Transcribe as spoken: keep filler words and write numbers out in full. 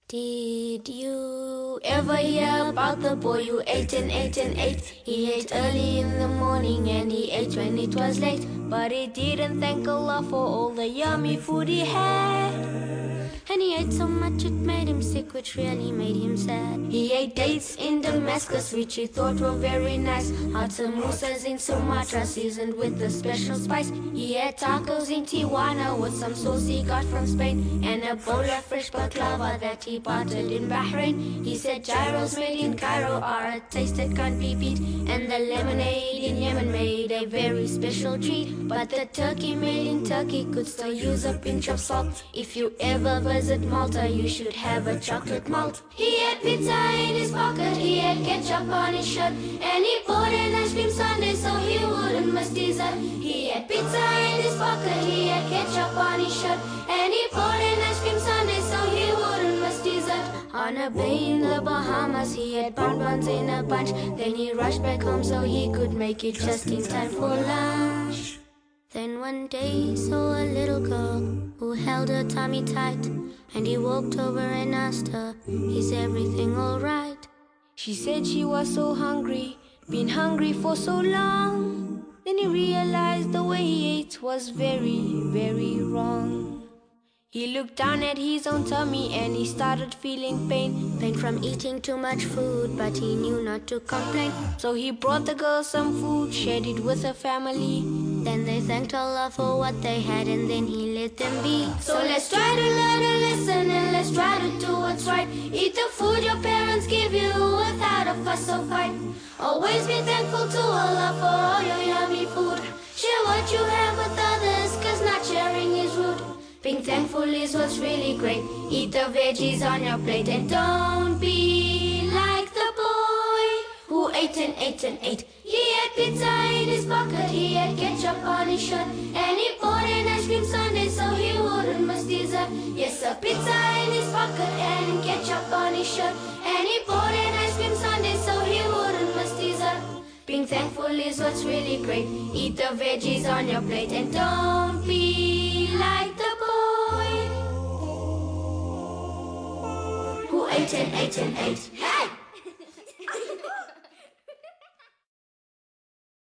Did you ever hear about the boy who ate and ate and ate? He ate early in the morning and he ate when it was late, but he didn't thank Allah for all the yummy food he had. And he ate so much it made him sick, which really made him sad. He ate dates in Damascus, which he thought were very nice. Hot samosas in Sumatra, seasoned with a special spice. He had tacos in Tijuana with some sauce he got from Spain, and a bowl of fresh baklava that he parted in Bahrain. He said gyros made in Cairo are a taste that can't be beat, and the lemonade in Yemen made a very special treat. But the turkey made in Turkey could still use a pinch of salt. If you ever visit Malta, you should have a chocolate malt. He had pizza in his pocket, he had ketchup on his shirt, and he bought an ice cream sundae so he wouldn't miss dessert. He had pizza in his pocket, he had ketchup on his shirt, and he bought an ice cream sundae so he wouldn't miss dessert. On a bay in the Bahamas, he had bonbons in a bunch. Then he rushed back home so he could make it just in time for lunch. Then one day he saw a little girl who held her tummy tight, and he walked over and asked her, "Is everything alright?" She said she was so hungry, been hungry for so long. Then he realized the way he ate was very, very wrong. He looked down at his own tummy and he started feeling pain. Pain from eating too much food, but he knew not to complain. So he brought the girl some food, shared it with her family. Then they thanked Allah for what they had, and then he let them be. So let's try to learn a lesson and let's try to do what's right. Eat the food your parents give you without a fuss or fight. Always be thankful to Allah for all your yummy food. Share what you have with others, cause not sharing is rude. Being thankful is what's really great. Eat the veggies on your plate, and don't be like the boy who ate and ate and ate. He had pizza in his pocket, he had ketchup on his shirt, and he bought an ice cream sundae so he wouldn't miss dessert. Yes, a pizza in his pocket and ketchup on his shirt, and he bought an ice cream sundae so he wouldn't miss dessert. Being thankful is what's really great. Eat the veggies on your plate, and don't be like the boy who ate and ate and ate.